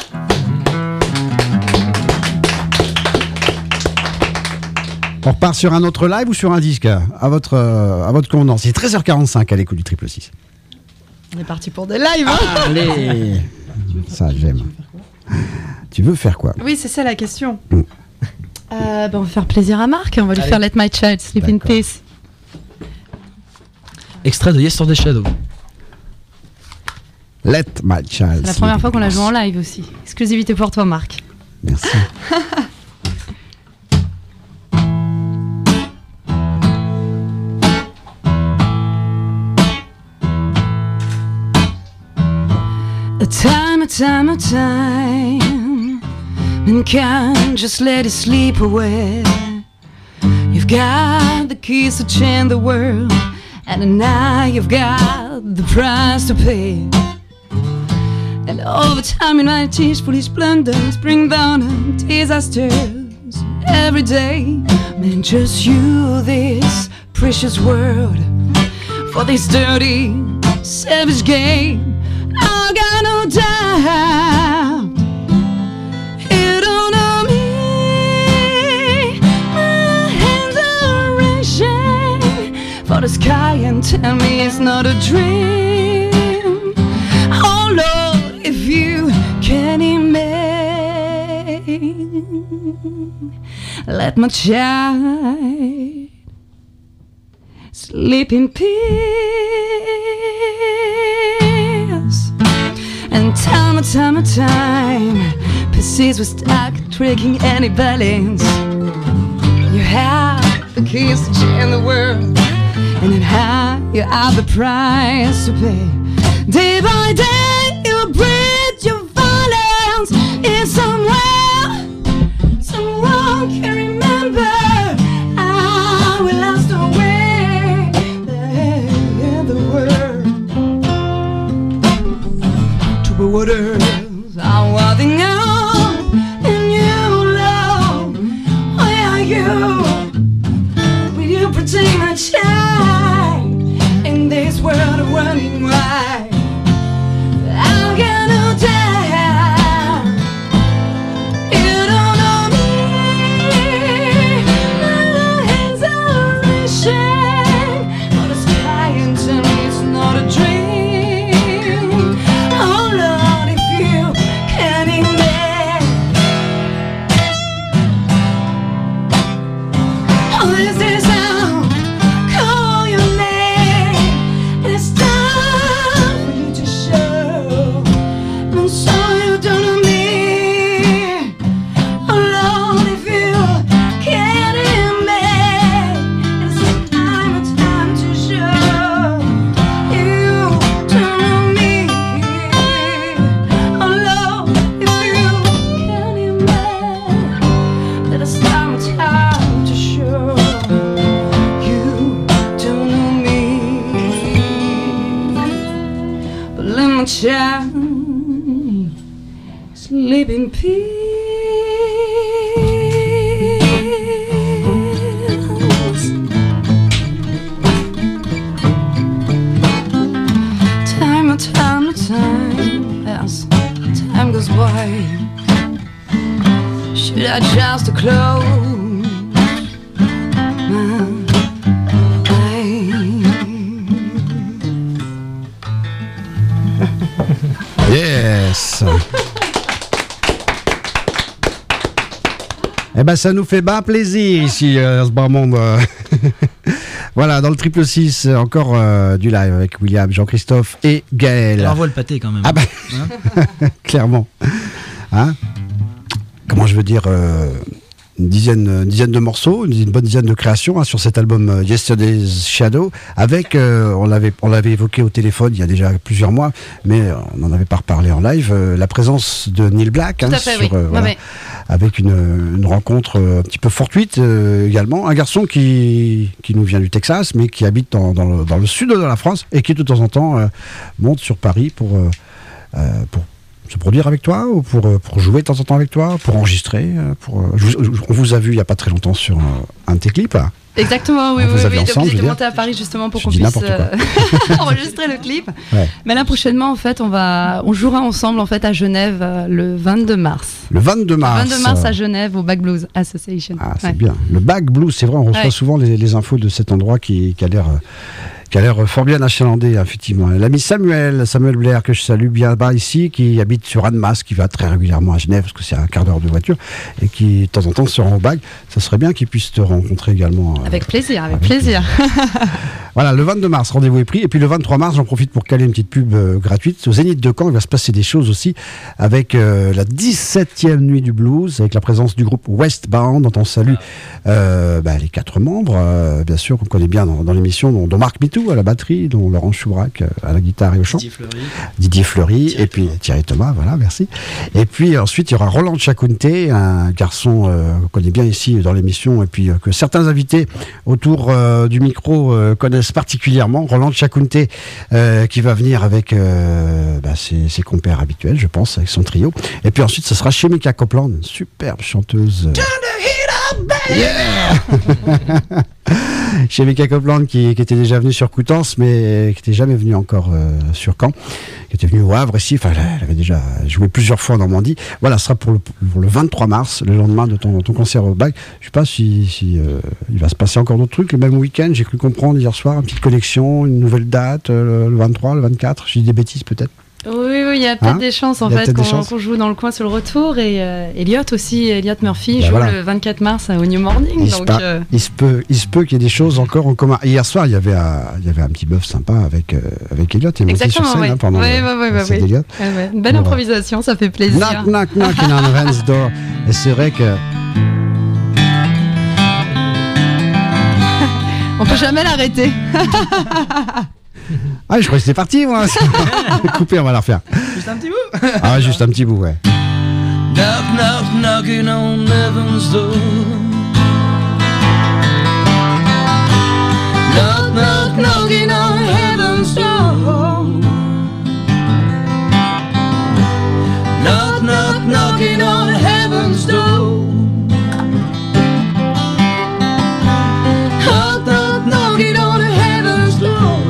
On repart sur un autre live ou sur un disque? À votre, euh, à votre convenance. C'est treize heures quarante-cinq à l'écoute du Triple six. On est parti pour des lives. Hein. Allez. Ça, j'aime. Tu veux faire quoi? Oui, c'est ça la question. Mm. Euh, bah, on va faire plaisir à Marc. On va lui Allez. faire Let My Child Sleep in D'accord. Peace. Extrait de Yesterday Shadow. Let my child. C'est la première fois qu'on la joue en live aussi. Exclusivité pour toi, Marc. Merci. A time, a time, a time, mankind just let it sleep away. You've got the keys to change the world, and now you've got the price to pay. And over time, you might teach foolish blunders, bring down disasters every day. Man, just you, this precious world, for this dirty, savage game. I got no doubt you don't know me. My hands are reaching for the sky and tell me it's not a dream. Oh Lord, if you can imagine Let my child sleep in peace. And time and time and time, persist with stuck, tricking any balance. You have the keys to change the world, and in how you have the price to pay. Day by day, you breathe your violence in somewhere. Someone can remember how we lost our way in the world. Troubled waters are wilding out, and you love, where are you? Will you protect my child in this world of running wide? I'm gonna die. You don't know me. My hands are reaching for the sky and tell me it's not a dream. Oh Lord, if you can imagine. Oh, is this how call your name? And it's time for you to show. I'm sorry you don't know me. Oh Lord, if you can't imagine. It's time, it's time to show. You don't know me. Oh Lord, if you can't imagine. That it's time, it's time to show. You don't know me. But let my child sleep in peace. Time and time and time, as time goes by, should I just close my eyes? Yes. Eh ben, ça nous fait bien plaisir ici, euh, ce bar monde. euh. Voilà, dans le triple six, encore euh, du live avec William, Jean-Christophe et Gaël. Elle envoie le pâté quand même. Ah bah, clairement. Hein, comment je veux dire, euh, une dizaine, une dizaine de morceaux, une, une bonne dizaine de créations hein, sur cet album euh, Yesterday's Shadow, avec, euh, on l'avait, on l'avait évoqué au téléphone il y a déjà plusieurs mois, mais euh, on n'en avait pas reparlé en live, euh, la présence de Neil Black, hein, Tout à fait, sur, oui. euh, Ouais, voilà, ouais. avec une, une rencontre euh, un petit peu fortuite euh, également, un garçon qui, qui nous vient du Texas, mais qui habite dans, dans, le, dans le sud de la France et qui de temps en temps euh, monte sur Paris pour, euh, euh, pour se produire avec toi ou pour, euh, pour jouer de temps en temps avec toi, pour enregistrer. euh, Pour, euh, je vous- je- on vous a vu il n'y a pas très longtemps sur euh, un de tes clips. Là. Exactement, oui, On oui, vous a vu oui. ensemble, Donc je veux j'étais dire. montée à Paris justement pour Je qu'on dis puisse n'importe euh, enregistrer le clip. Ouais. Mais là prochainement, en fait, on va, on jouera ensemble en fait à Genève euh, le vingt-deux mars. Le vingt-deux mars. vingt-deux mars euh, à Genève au Back Blues Association. Ah, c'est Ouais. bien. Le Back Blues, c'est vrai, on reçoit Ouais. souvent les, les infos de cet endroit qui, qui a l'air. euh, qui a l'air fort bien achalandé, effectivement. L'ami Samuel, Samuel Blair, que je salue bien bas ici, qui habite sur Annemasse, qui va très régulièrement à Genève, parce que c'est un quart d'heure de voiture, et qui, de temps en temps, se rend au Bac. Ça serait bien qu'il puisse te rencontrer également. euh, Avec plaisir, avec, avec plaisir. Voilà, le vingt-deux mars, rendez-vous est pris. Et puis le vingt-trois mars, j'en profite pour caler une petite pub euh, gratuite. Au Zénith de Caen, il va se passer des choses aussi avec euh, la dix-septième nuit du blues, avec la présence du groupe Westbound, dont on salue euh, bah, les quatre membres, euh, bien sûr, qu'on connaît bien dans, dans l'émission, dont, dont Marc Mitou à la batterie, dont Laurent Choubrac euh, à la guitare et au chant. Didier Fleury. Didier Fleury, Thierry et puis Thierry Thomas, voilà, merci. Et puis ensuite, il y aura Roland Chakounte, un garçon euh, qu'on connaît bien ici dans l'émission, et puis euh, que certains invités autour euh, du micro euh, connaissent particulièrement. Roland Chakounte, euh, qui va venir avec euh, bah, ses, ses compères habituels, je pense, avec son trio. Et puis ensuite, ce sera Shemika Copeland, une superbe chanteuse. euh, Yeah Chez Mika Copeland qui, qui était déjà venu sur Coutances mais qui n'était jamais venu encore euh, sur Caen, qui était venu au Havre ici, enfin elle avait déjà joué plusieurs fois en Normandie. Voilà, ce sera pour le, pour le vingt-trois mars, le lendemain de ton, ton concert au Bac. Je sais pas si, si euh, il va se passer encore d'autres trucs, le même week-end, j'ai cru comprendre hier soir, une petite connexion, une nouvelle date, euh, le vingt-trois, le vingt-quatre, je dis des bêtises peut-être. Oui, oui, oui, il y a peut-être Hein des chances en Il y a fait peut-être des qu'on chances. qu'on joue dans le coin sur le retour. Et euh, Elliot aussi, Elliot Murphy Bah joue voilà. le vingt-quatre mars au New Morning. Il se, Donc, par- euh, il se peut, il se peut qu'il y ait des choses encore en commun. Hier soir, il y avait un, il y avait un petit bœuf sympa avec euh, avec Elliot. Il est monté sur exactement, scène ouais. hein, pendant Ouais, le- ouais, ouais, le ouais, set ouais. d'Elliot. Ouais, ouais. Une belle Bon, improvisation, ça fait plaisir. Knock, knock, knock in on heaven's door. Et c'est vrai que On peut jamais l'arrêter. ah, je croyais que c'était parti moi. Coupé, on va la refaire. Juste un petit bout. Ah, juste un petit bout, ouais. Knock, knock, knocking on heaven's door. Knock, knock, knocking on heaven's door. Knock, knock, knocking on heaven's door. Knock, knock, knocking on heaven's door.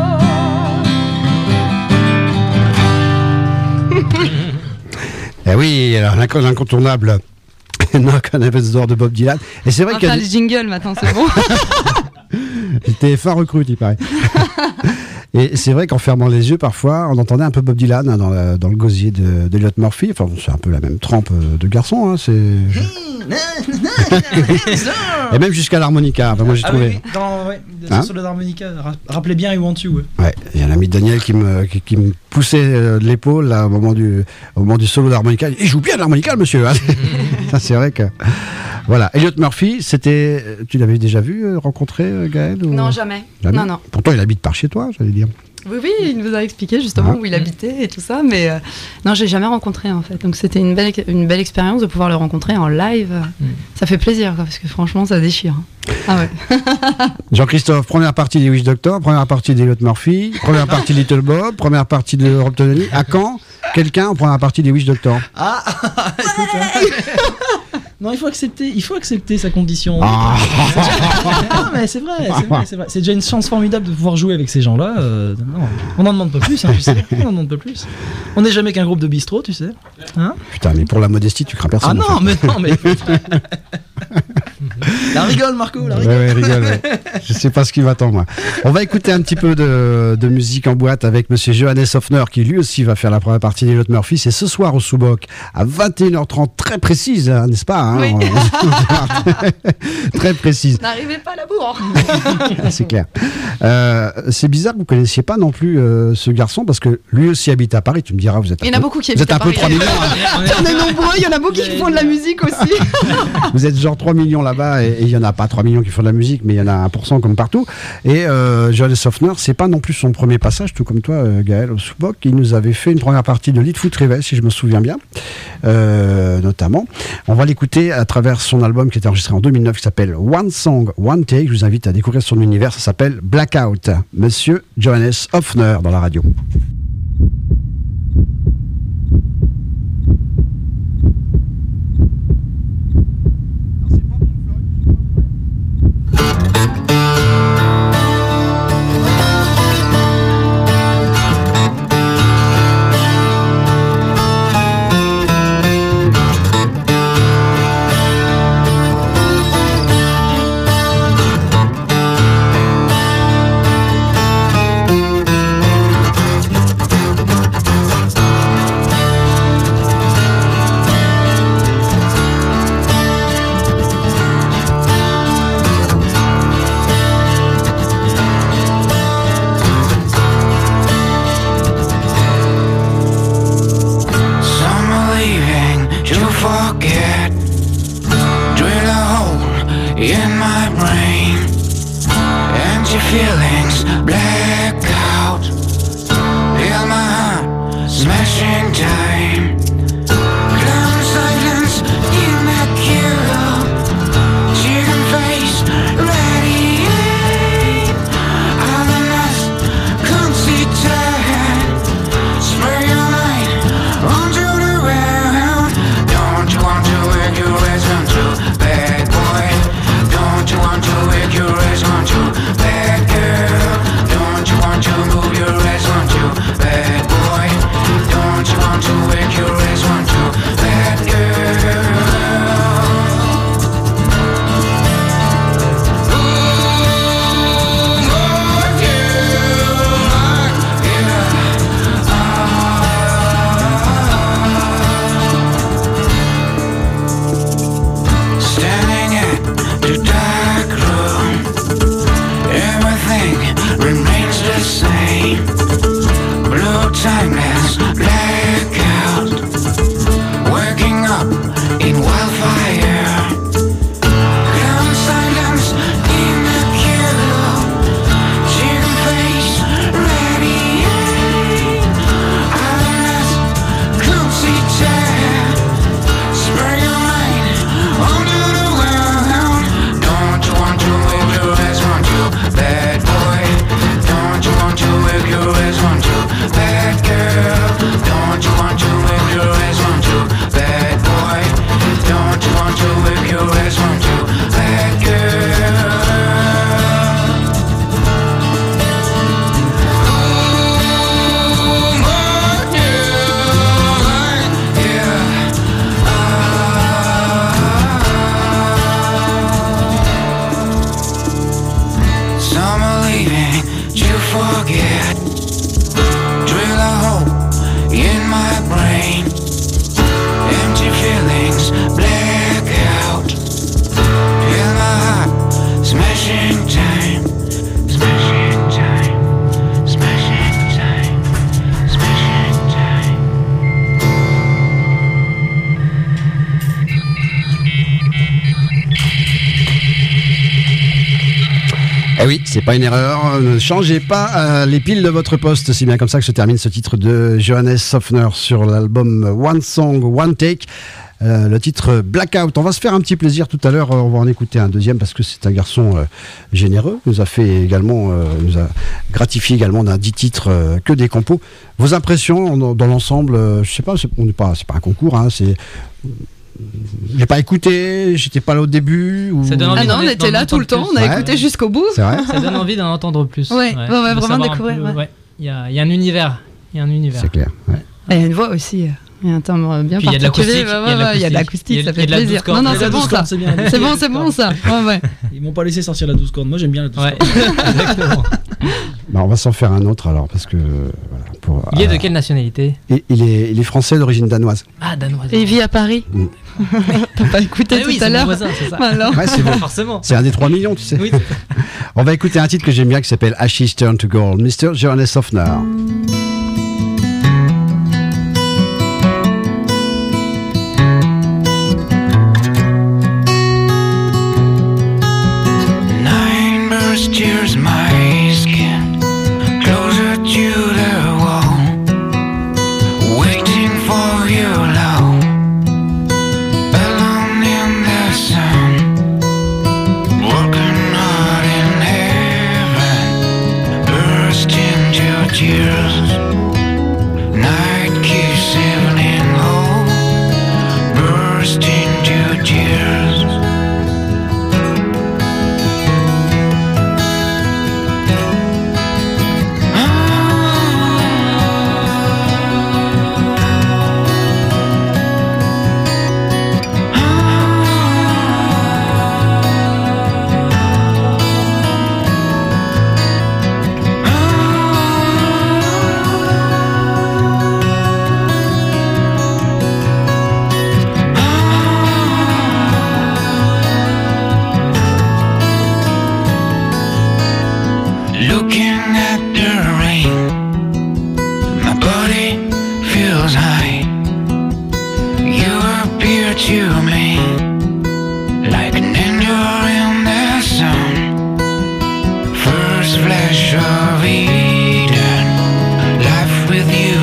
Eh oui, alors l'inco- l'incontournable Knock on Heaven's Door de Bob Dylan. Et c'est On vrai va qu'il y a faire des- le jingle maintenant, c'est bon. T F un recrute, il paraît. Et c'est vrai qu'en fermant les yeux, parfois, on entendait un peu Bob Dylan hein, dans, la- dans le gosier de- d'Elliot Murphy. Enfin, bon, c'est un peu la même trempe euh, de garçon. Hein, c'est... Et même jusqu'à l'harmonica. Enfin, moi, j'ai Ah trouvé. oui, oui, dans, ouais, Hein sur le d'harmonica. ra- Rappelez bien I Want You. Ouais. Ouais, il y a un ami de Daniel qui me, qui, qui me poussait euh, de l'épaule là, au, moment du, au moment du solo d'harmonica. Il joue bien de l'harmonica, le monsieur. Hein. Ça, c'est vrai que. Voilà. Elliot Murphy, c'était. Tu l'avais déjà vu, euh, rencontré, euh, Gaël ou... Non, jamais. Jamais Non, non. Pourtant, il habite par chez toi, j'allais dire. Oui, oui, il nous a expliqué justement Ah. où il habitait et tout ça, mais euh, non, j'ai jamais rencontré en fait. Donc c'était une belle, une belle expérience de pouvoir le rencontrer en live. Ça fait plaisir, quoi, parce que franchement, ça déchire. Ah ouais. Jean-Christophe, première partie des Wish Doctor, première partie d'Elliot Murphy, première partie de Little Bob, première partie de Rob Tonelli. À quand quelqu'un en première partie des Wish Doctor? Ah, écoute, hein. Non, il faut accepter, il faut accepter sa condition. Ah. Non, mais c'est vrai, c'est vrai, c'est vrai. C'est déjà une chance formidable de pouvoir jouer avec ces gens-là. euh, non, on n'en demande pas plus, hein, tu sais. On n'en demande pas plus. On n'est jamais qu'un groupe de bistrot, tu sais. Hein? Putain, mais pour la modestie, tu crains Ah personne. en non, fait. mais non, mais. La rigole, Marco, la Ouais, rigole. ouais, rigole, ouais. Je sais pas ce qui m'attend, moi. On va écouter un petit peu de, de musique en boîte avec monsieur Johannes Hoffner, qui lui aussi va faire la première partie d'Elliot Murphy. C'est ce soir au Soubok, à vingt et une heures trente, très précise, hein, n'est-ce pas hein, Oui. Très précise. N'arrivez pas à la bourre. C'est clair. Euh, c'est bizarre que vous connaissiez pas non plus euh, ce garçon, parce que lui aussi habite à Paris. Tu me diras, vous êtes un Il y en a peu- beaucoup qui vous êtes habitent un à peu trois Paris. millions. hein. On est nombreux, il y en a beaucoup qui font de la musique aussi. Vous êtes genre trois millions là-bas, et et il y en a pas trois millions qui font de la musique, mais il y en a un pour cent comme partout. Et euh, Johannes Hoffner, c'est pas non plus son premier passage, tout comme toi, euh, Gaël, au Soubok. Il nous avait fait une première partie de Lead Foot Rivet, si je me souviens bien, euh, notamment. On va l'écouter à travers son album qui était enregistré en deux mille neuf, qui s'appelle One Song, One Take. Je vous invite à découvrir son univers, ça s'appelle Blackout. Monsieur Johannes Hoffner dans la radio. Some are leaving to forget. Drill a hole in my brain. Empty feelings black out. Feel my heart smashing time. Clown silence in the queue. Chicken face ready. Otherness considered. Spray your light onto the ground. Don't you want to wake your ass on to bad boy? Don't you want to wake your ass on to bad girl? Don't you want to move your ass on to bad boy? Don't you want to wake your ass rain. Blue timeless blackout. Waking up in wildfire. Come silence in the queue. Chicken face ready. Islanders come see chair. Spray your mind onto the world. Don't you want to wave your ass on you, bad boy? Don't you want to wave your ass on you, bad girl? Don't you want to wave your ass on you, bad boy? Don't you want to wave your ass on you, bad girl? Oh, my girl, yeah. Some are leaving to forget. Drill a hole in my brain. Empty feelings black out. Feel my heart smashing time. Smashing time. Smashing time. Smashing time. Eh oui, c'est pas une erreur. Ne changez pas euh, les piles de votre poste. C'est bien comme ça que se termine ce titre de Johannes Sofner sur l'album One Song, One Take. Euh, le titre Blackout. On va se faire un petit plaisir tout à l'heure. On va en écouter un deuxième parce que c'est un garçon euh, généreux. Il nous a fait également, euh, nous a gratifié également d'un dix titres euh, que des compos. Vos impressions dans, dans l'ensemble, euh, je sais pas, c'est, on n'est pas, c'est pas un concours, hein, c'est. J'ai pas écouté, j'étais pas là au début. Ou... Ça donne envie Ah non, d'en- on était d'en là tout le temps, entendre on a Ouais. écouté jusqu'au bout. C'est vrai, Ça donne envie d'en entendre plus. Ouais, ouais, ouais, de vraiment savoir un découvrir, peu, ouais. ouais. Il y a, il y a un univers. Il y a un univers. c'est clair. Ouais. Et il y a une voix aussi, euh, il y a un timbre bien Puis il y a de particulier. l'acoustique, ouais, ouais, ouais, il y a de l'acoustique, ça fait plaisir. Non, non, c'est bon ça. C'est bien. C'est bon, c'est bon ça. Ouais, ouais. Ils m'ont pas laissé sortir la douze cordes. Moi, j'aime bien la douze Ouais, cordes. exactement. Bah, on va s'en faire un autre alors parce que voilà, pour, Il est de euh, quelle nationalité? il, il est, il est français d'origine danoise. Ah, danois. Et il vit à Paris. Mm. T'as pas écouté Ah tout oui, à c'est mon l'heure. voisin, c'est ça. Alors. Ouais, c'est bon. Forcément. C'est un des trois millions, tu sais. Oui. On va écouter un titre que j'aime bien qui s'appelle Ashes Turn to Gold, mister Johannes Sofner. Nine burst tears my skin, closer to the wall, waiting for you alone, alone in the sun, working hard in heaven, burst into tears, night kiss evening low, burst into tears. Looking at the rain, my body feels high. You appear to me like an angel in the sun. First flash of Eden, life with you